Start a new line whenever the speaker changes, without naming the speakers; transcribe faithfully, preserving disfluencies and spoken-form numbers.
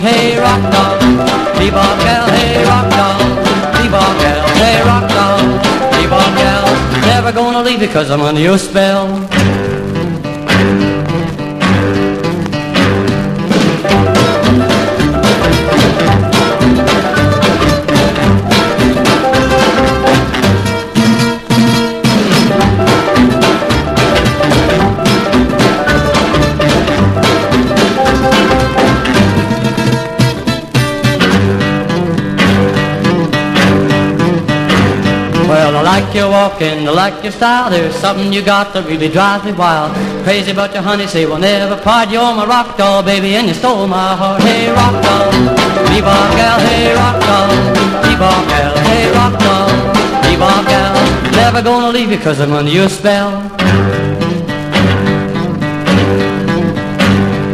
Hey rock doll, bebop gal, hey rock doll, bebop gal, hey rock doll, bebop gal, never gonna leave because I'm under your spell. Well, I like your walking, I like your style. There's something you got that really drives me wild. Crazy about your honey, say we'll never part. You're my rock doll, baby, and you stole my heart. Hey, rock doll, bebop gal, hey, rock doll, bebop gal, hey, rock doll, bebop gal, never gonna leave you 'cause I'm under your spell.